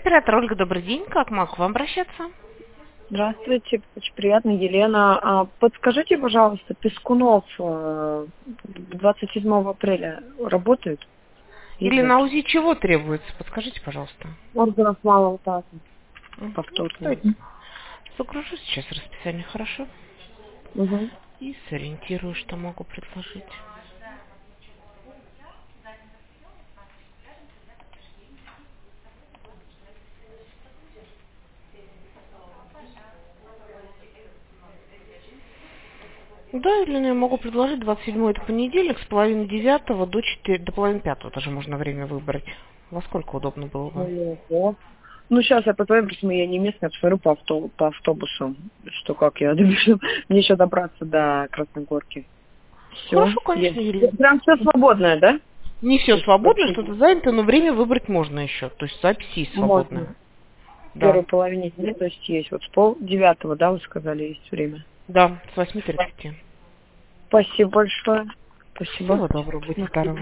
Оператор Ольга, добрый день. Как могу к вам обращаться? Здравствуйте, очень приятно, Елена. Подскажите, пожалуйста, Пескунов 27 апреля работает? Или Идет. на УЗИ чего требуется? Подскажите, пожалуйста. Органов малого таза. Повторно. Давайте загружу сейчас расписание, хорошо? Угу. И сориентирую, что могу предложить. Да, Елена, я могу предложить 27-й, это понедельник, с половины 9 до половины 5 даже можно время выбрать. Во сколько удобно было бы? Ну, сейчас я посмотрю, просто я не местная, посмотрю по автобусу, что как я добежу. Мне еще добраться до Красногорки. Все. Хорошо, конечно, Елена. Прям все свободное, да? Не все То есть свободно, вообще что-то занято, но время выбрать можно еще. То есть записи есть свободное. можно. В Да. первой половине дня, то есть есть вот с 8:30, да, вы сказали, есть время. Да, с 8:30. Спасибо большое. Спасибо. Всего доброго, будьте здоровы.